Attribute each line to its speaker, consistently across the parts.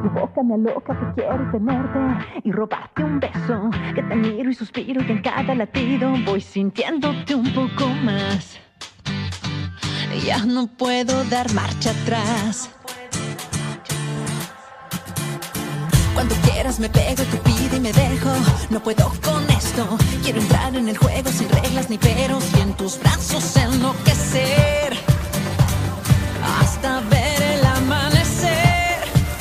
Speaker 1: Tu boca me aloca que quiero tenerte y robarte un beso, que te miro y suspiro y en cada latido voy sintiéndote un poco más. Ya no puedo dar marcha atrás. Cuando quieras me pego, tú pide y me dejo. No puedo con esto. Quiero entrar en el juego sin reglas ni peros y en tus brazos enloquecer hasta ver el amanecer.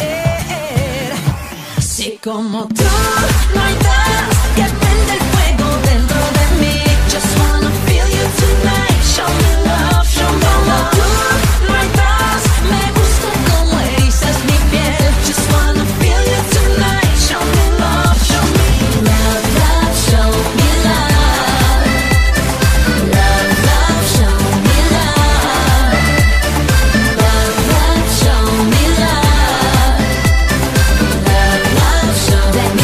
Speaker 1: Si como tú no hay más que prende el fuego dentro de mí. Just wanna feel you tonight. Show me love, show me love. Tú no hay más. Me gusta como erizas mi piel. Just wanna feel you tonight. Show me love, show me love, love, show me love. Love, love, show me love. Love, love, show me love. Love, love, show me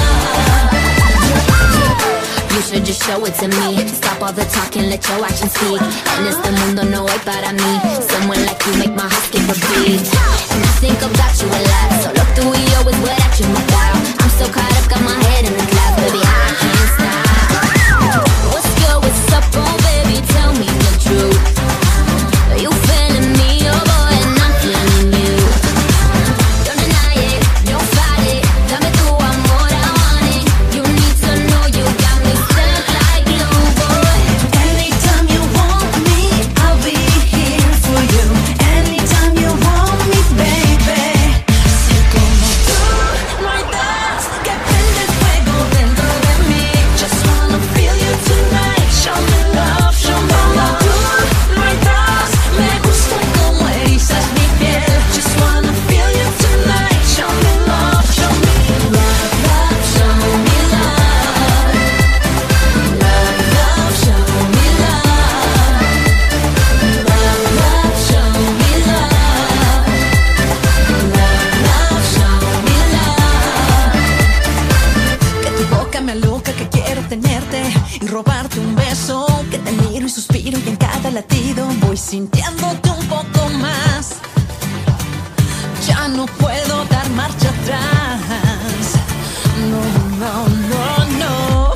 Speaker 1: love. You should just show it to me. Stop all the talking, let your actions speak. En este mundo no hay para mí. Someone like you make my heart skip a beat. And I think about you a lot. Solo tú y yo is what I dream about. I'm so caught up, got my head in the clouds. Baby, I can't stop. What's good, what's up, oh baby, tell me the truth. You feeling me, oh boy, and I'm feeling you. Don't deny it, don't fight it. Dame tu amor, I want it. You need to know you got me stuck like glue, boy. Anytime you want me, I'll be here for you. Anytime you want me, baby. Si como tú no hay más que prende el fuego dentro de mí. Just wanna feel you tonight. Show me love, show me love. Tú no hay más. Me gusta como erizas mi piel. Just wanna feel you tonight. Show me love, show me love, love, show me love. Love, love, show me love. Love, love, show me love. Love, love, show me love. Que tu boca me aloca, que quiero tenerte y robarte un beso, que te miro y suspiro y en cada latido voy sintiéndote un poco más. Ya no puedo dar marcha atrás. No, no, no, no.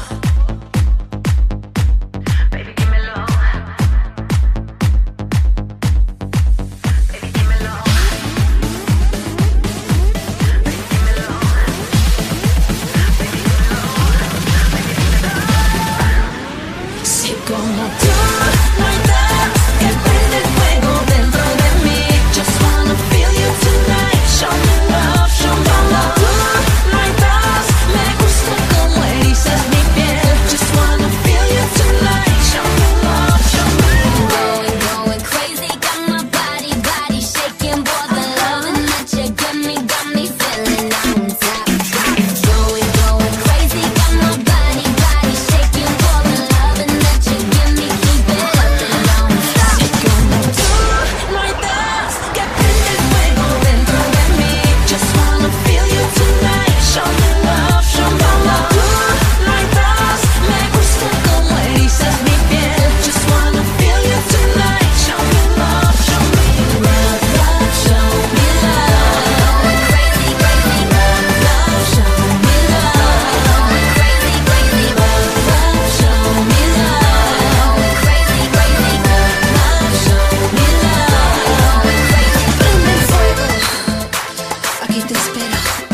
Speaker 1: Baby, dímelo. Baby, dímelo. Baby, dímelo. Baby, dímelo. Si como tú no hay más que prende el fuego dentro de mí. Just wanna feel you tonight. Show me love, show me love. Tú no hay más. Me gusta como erizas mi piel. Just wanna feel you tonight. Show me love, show me love. Going crazy, got my body shaking. Boy, the loving that you got me feeling on top. Going crazy, got my body shaking. Boy, the loving that you give me, keep it up and on top. Si como tú no hay más que prende el fuego dentro de mí. Just wanna feel you tonight. Show me love, show me love. Tú no hay más. Me gusta como erizas mi piel. Just wanna feel you tonight. Show me love, show me love, love, show me love. Going crazy, crazy, love, love, show me love. Going crazy, crazy, love, love, show me love. Going crazy, crazy, love, love, show me love. Going crazy, prende el fuego. Aquí te espero.